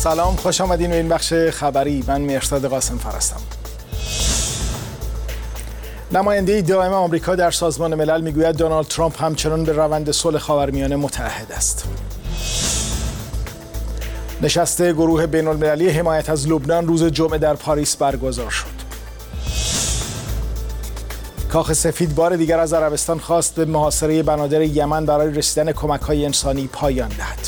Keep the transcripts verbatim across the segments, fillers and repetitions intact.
سلام، خوش آمدین به این بخش خبری. من مهرداد قاسم فرستم. نماینده دائم آمریکا در سازمان ملل میگوید دونالد ترامپ همچنان به روند صلح خاورمیانه متعهد است. نشست گروه بین‌المللی حمایت از لبنان روز جمعه در پاریس برگزار شد. کاخ سفید بار دیگر از عربستان خواست به محاصره بنادر یمن برای رسیدن کمک‌های انسانی پایان دهد.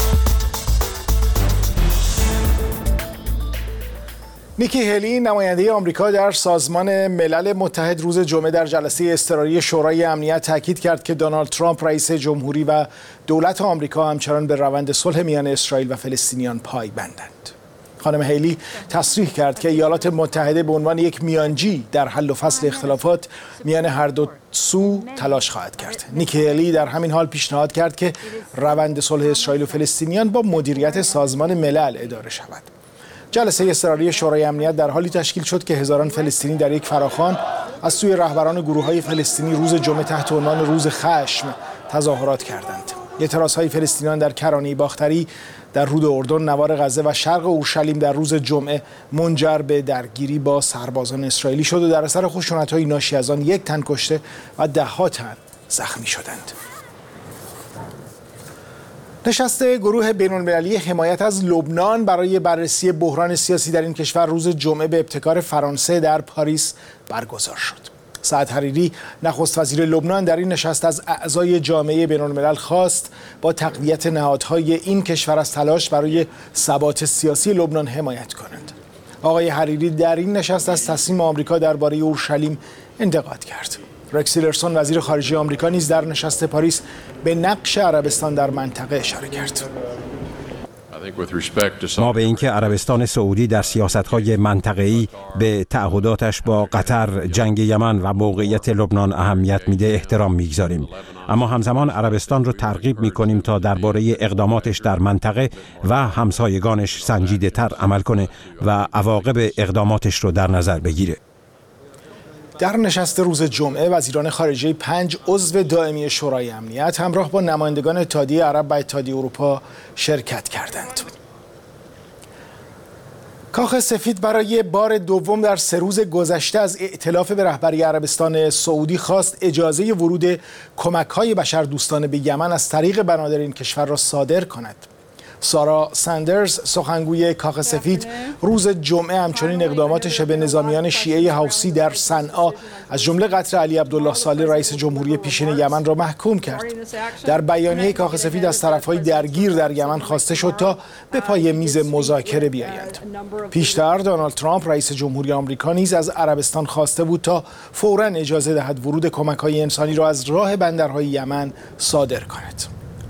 نیکی هلی نماینده آمریکا در سازمان ملل متحد روز جمعه در جلسه اضطراری شورای امنیت تاکید کرد که دونالد ترامپ رئیس جمهوری و دولت آمریکا همچنان به روند صلح میان اسرائیل و فلسطینیان پایبندند. خانم هیلی تصریح کرد که ایالات متحده به عنوان یک میانجی در حل و فصل اختلافات میان هر دو سو تلاش خواهد کرد. نیکی هیلی در همین حال پیشنهاد کرد که روند صلح اسرائیل و فلسطینیان با مدیریت سازمان ملل اداره شود. جلسه اضطراری شورای امنیت در حالی تشکیل شد که هزاران فلسطینی در یک فراخوان از سوی رهبران گروه‌های فلسطینی روز جمعه تحت عنوان روز خشم تظاهرات کردند. اعتراضهای فلسطینیان در کرانه باختری در رود اردن، نوار غزه و شرق اورشلیم در روز جمعه منجر به درگیری با سربازان اسرائیلی شد و در اثر خشونت‌های ناشی از آن یک تن کشته و ده‌ها تن زخمی شدند. نشست گروه بین‌المللی حمایت از لبنان برای بررسی بحران سیاسی در این کشور روز جمعه به ابتکار فرانسه در پاریس برگزار شد. سعد حریری نخست وزیر لبنان در این نشست از اعضای جامعه بین‌الملل خواست با تقویت نهادهای این کشور از تلاش برای ثبات سیاسی لبنان حمایت کنند. آقای حریری در این نشست از تصمیم آمریکا درباره اورشلیم انتقاد کرد. رکس تیلرسون وزیر خارجه آمریکا نیز در نشست پاریس به نقش عربستان در منطقه اشاره کرد. ما به اینکه عربستان سعودی در سیاست‌های منطقه‌ای به تعهداتش با قطر، جنگ یمن و موقعیت لبنان اهمیت میده احترام میگذاریم، اما همزمان عربستان رو ترغیب میکنیم تا درباره اقداماتش در منطقه و همسایگانش سنجیده‌تر عمل کنه و عواقب اقداماتش رو در نظر بگیره. در نشست روز جمعه وزیران خارجه پنج عضو دائمی شورای امنیت همراه با نمایندگان اتحادیه عرب و اتحادیه اروپا شرکت کردند. کاخ سفید برای بار دوم در سه روز گذشته از ائتلاف به رهبری عربستان سعودی خواست اجازه ورود کمک‌های بشردوستانه به یمن از طریق بنادر این کشور را صادر کند. سارا ساندرز سخنگوی کاخ سفید روز جمعه همچنین اقدامات شبه نظامیان شیعه حوثی در صنعا از جمله قتل علی عبدالله صالح رئیس جمهوری پیشین یمن را محکوم کرد. در بیانیه کاخ سفید از طرفهای درگیر در یمن خواسته شد تا به پای میز مذاکره بیایند. پیشتر دونالد ترامپ رئیس جمهوری آمریکا نیز از عربستان خواسته بود تا فوراً اجازه دهد ورود کمک‌های انسانی را از راه بندرهای یمن صادر کند.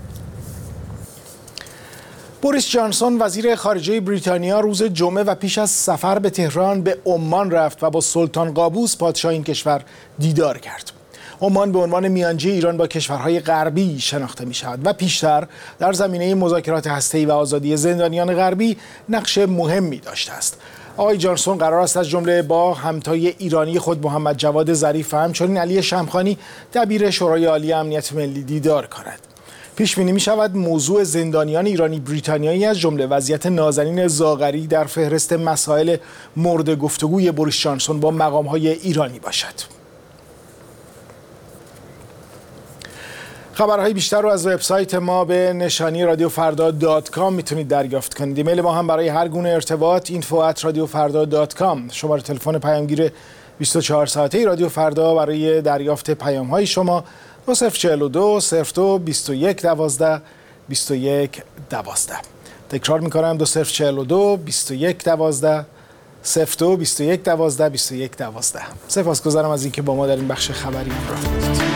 بوریس جانسون وزیر خارجه بریتانیا روز جمعه و پیش از سفر به تهران به عمان رفت و با سلطان قابوس پادشاه این کشور دیدار کرد. عمان به عنوان میانجی ایران با کشورهای غربی شناخته می شود و پیشتر در زمینه مذاکرات هسته‌ای و آزادی زندانیان غربی نقش مهمی داشته است. آقای جانسون قرار است از جمله با همتای ایرانی خود محمد جواد ظریف و همچنین علی شمخانی دبیر شورای عالی امنیت ملی دیدار کند. پیش بینی می شود موضوع زندانیان ایرانی بریتانیایی از جمله وضعیت نازنین زاغری در فهرست مسائل مورد گفتگوی بوریس جانسون با مقام‌های ایرانی باشد. خبرهای بیشتر رو از وبسایت ما به نشانی رادیو فردا دات کام میتونید دریافت کنید. ایمیل ما هم برای هر گونه ارتباط اینفو ات رادیو فردا دات کام. شماره تلفن پیامگیر بیست و چهار ساعته رادیو فردا برای دریافت پیام‌های شما دو صفر چهل و دو صفر دو بیست و یک دوازده بیست و یک دوازده. تکرار میکنم دو صفر چهل و دو بیست و یک دوازده صفر دو بیست و یک دوازده بیست و یک دوازده. سپاسگزارم از اینکه با ما در این بخش خبری همراه بودید.